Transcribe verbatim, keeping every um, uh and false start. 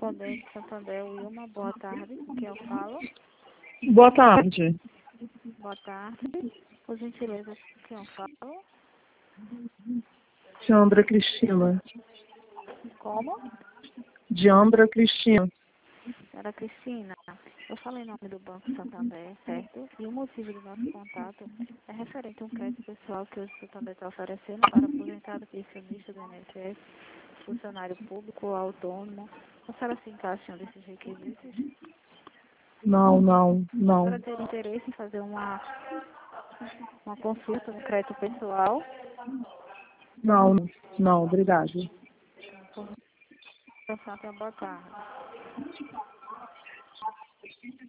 Correspondente Santander, Wilma, boa tarde. Com quem eu falo? Boa tarde. Boa tarde. Por gentileza, com quem eu falo? Diandra Cristina. Como? Diandra Cristina. Senhora Cristina, eu falei em nome do Banco Santander, certo? E o motivo do nosso contato é referente a um crédito pessoal que o Santander está oferecendo para aposentado pensionista do I N S S, funcionário público ou autônomo. A senhora se encaixa em um desses requisitos? Não, não, A não. senhora teria interesse em fazer uma, uma consulta no crédito pessoal? Não, não, obrigado. Por favor, boa tarde.